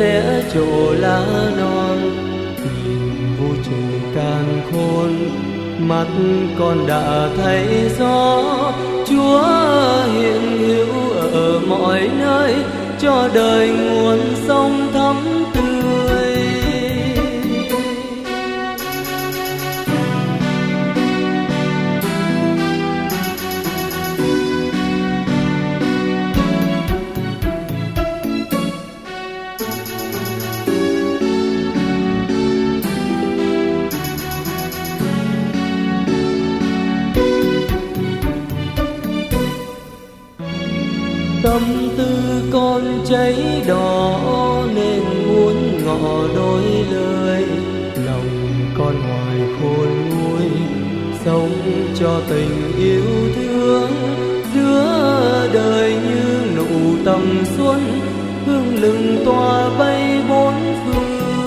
sẽ trổ lá non. Nhìn vũ trụ càn khôn, mắt con đã thấy rõ Chúa hiện hữu ở mọi nơi, cho đời nguồn sông thắm tươi. Tâm tư con cháy đỏ nên muốn ngỏ đôi lời, lòng con hoài khôn nguôi sống cho tình yêu thương. Giữa đời như nụ tầm xuân, hương lừng tỏa bay bốn phương.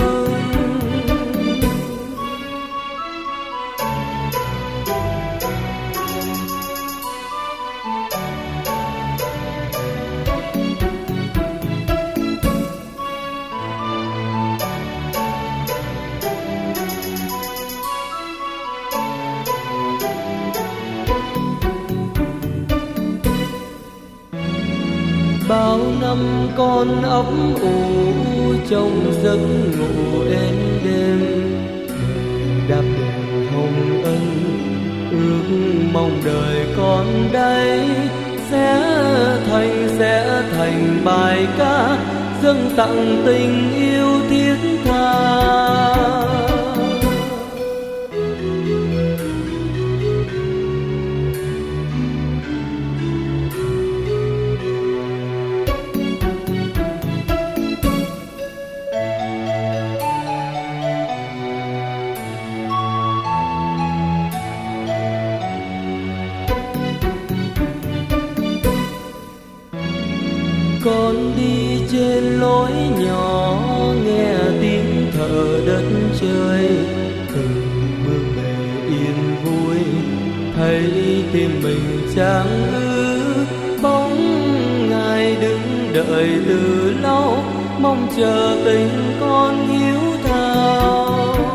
Bao năm con ấp ủ trong giấc ngủ êm đêm, đạp đèn hồng ân ước mong đời con đây sẽ thành bài ca dâng tặng tình yêu thiết tha. Con đi trên lối nhỏ nghe tiếng thở đất trời, từng bước về yên vui thấy tim mình chẳng ư. Bóng Ngài đứng đợi từ lâu, mong chờ tình con hiếu thảo.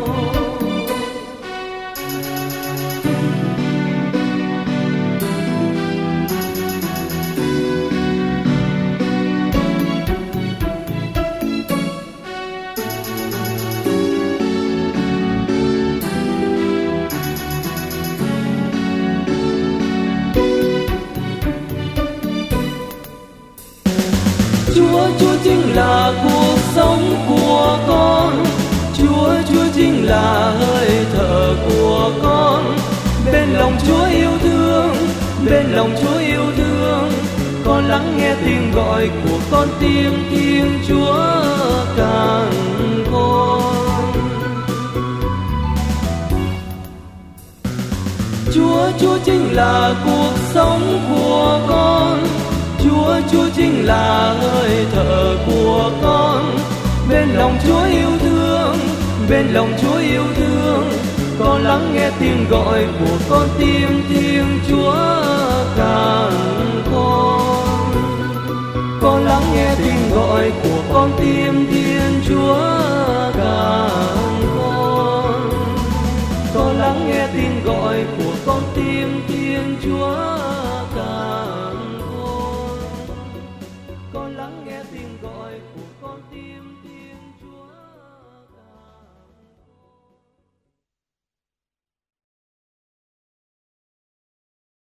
Chúa chính là cuộc sống của con, Chúa chính là hơi thở của con. Bên lòng Chúa yêu thương, bên lòng Chúa yêu thương, con lắng nghe tiếng gọi của con tim Thiên Chúa càn khôn. Chúa chính là cuộc sống của con, Chúa chính là hơi thở của con. Bên lòng Chúa yêu thương, bên lòng Chúa yêu thương, con lắng nghe tiếng gọi của con tim Thiên Chúa càn khôn. Con lắng nghe tiếng gọi của con tim Thiên Chúa càn khôn. Con lắng nghe tiếng gọi của con tim Thiên Chúa càn khôn. Con lắng nghe tiếng gọi của